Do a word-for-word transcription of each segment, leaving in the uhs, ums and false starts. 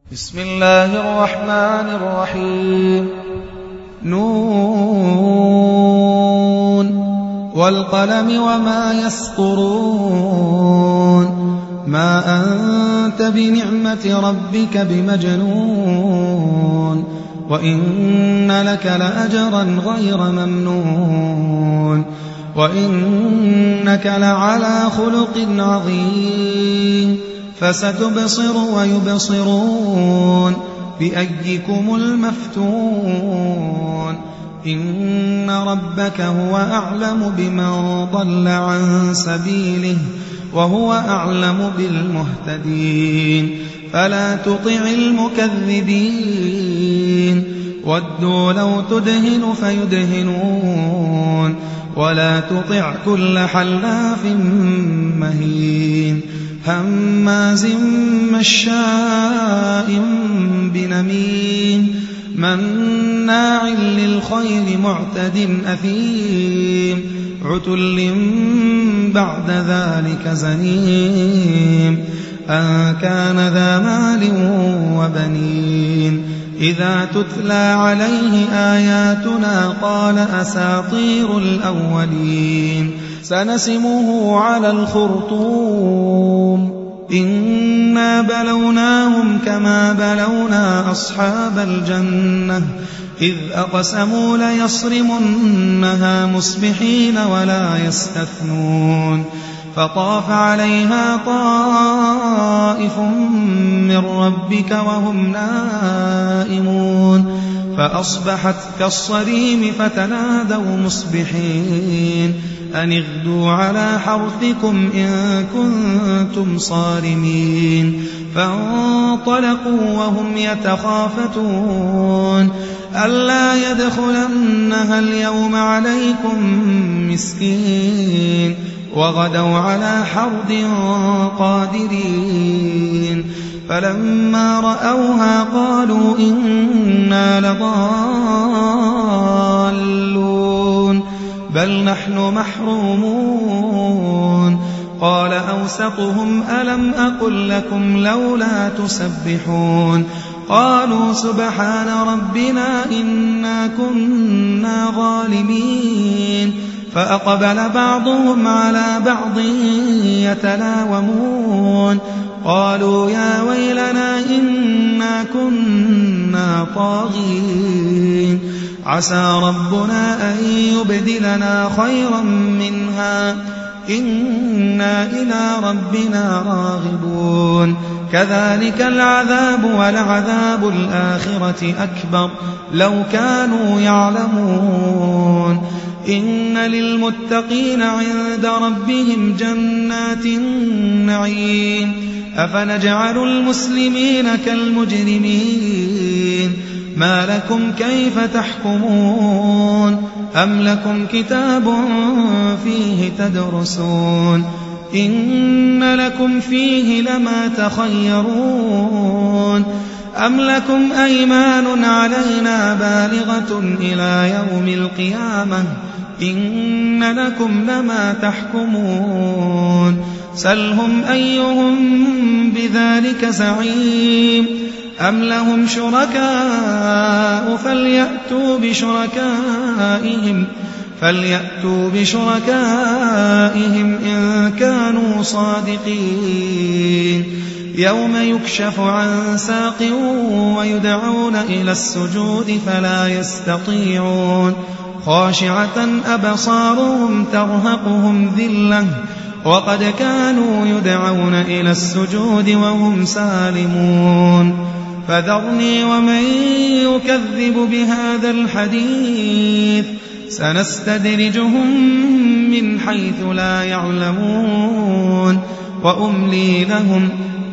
بسم الله الرحمن الرحيم. نون والقلم وما يسطرون ما أنت بنعمة ربك بمجنون وإن لك لأجرا غير ممنون وإنك لعلى خلق عظيم فستبصر ويبصرون بأيكم المفتون إن ربك هو أعلم بمن ضل عن سبيله وهو أعلم بالمهتدين فلا تطع المكذبين ودوا لو تدهن فيدهنون ولا تطع كل حلاف مهين هماز مشاء بنميم مناع للخير معتد أثيم عتل بعد ذلك زنيم أن كان ذا مال وبنين إذا تتلى عليه آياتنا قال أساطير الأولين سنسمه على الخرطوم إنا بلوناهم كما بلونا أصحاب الجنة إذ أقسموا ليصرمنها مصبحين ولا يستثنون فطاف عليها طائف من ربك وهم نائمون فأصبحت كالصريم فتنادوا مصبحين أن اغدوا على حرثكم إن كنتم صارمين فانطلقوا وهم يتخافتون ألا يدخلنها اليوم عليكم مسكين وغدوا على حرد قادرين فلما رأوها قالوا إنا لضالون بل نحن محرومون قال أوسطهم ألم أقل لكم لولا تسبحون قالوا سبحان ربنا إنا كنا ظالمين فأقبل بعضهم على بعض يتلاومون قالوا يا ويلنا إنا كنا طاغين عسى ربنا أن يبدلنا خيرا منها إنا إلى ربنا راغبون كذلك العذاب ولعذاب الآخرة أكبر لو كانوا يعلمون إن للمتقين عند ربهم جنات النعيم أفنجعل المسلمين كالمجرمين ما لكم كيف تحكمون أم لكم كتاب فيه تدرسون إن لكم فيه لما تخيرون أم لكم أيمان علينا بالغة إلى يوم القيامة إن لكم لما تحكمون سلهم أيهم بذلك زعيم أم لهم شركاء فليأتوا بشركائهم فليأتوا بشركائهم إن كانوا صادقين يوم يكشف عن ساق ويدعون إلى السجود فلا يستطيعون خاشعة أبصارهم ترهقهم ذلة وقد كانوا يدعون إلى السجود وهم سالمون فذرني ومن يكذب بهذا الحديث سنستدرجهم من حيث لا يعلمون وأملي لهم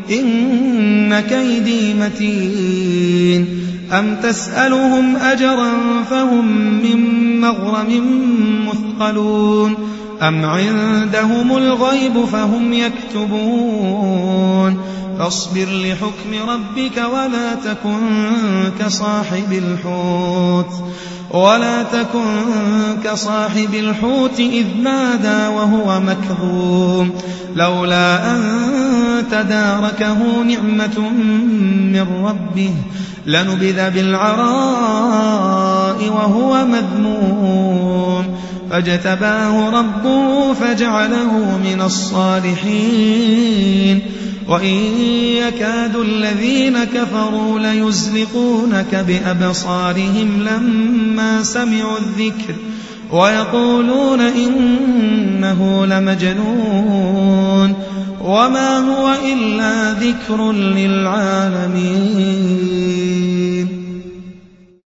إن كيدي متين أم تسألهم أجرا فهم من مغرم مثقلون أم عندهم الغيب فهم يكتبون فاصبر لحكم ربك ولا تكن كصاحب الحوت ولا تكن كصاحب الحوت إذ نادى وهو مكظوم لولا أن تداركه نعمة من ربه لنبذ بالعراء وهو مذموم فاجتباه ربه فجعله من الصالحين وإن يكاد الذين كفروا ليزلقونك بأبصارهم لما سمعوا الذكر ويقولون إنه لمجنون وما هو إلا ذكر للعالمين.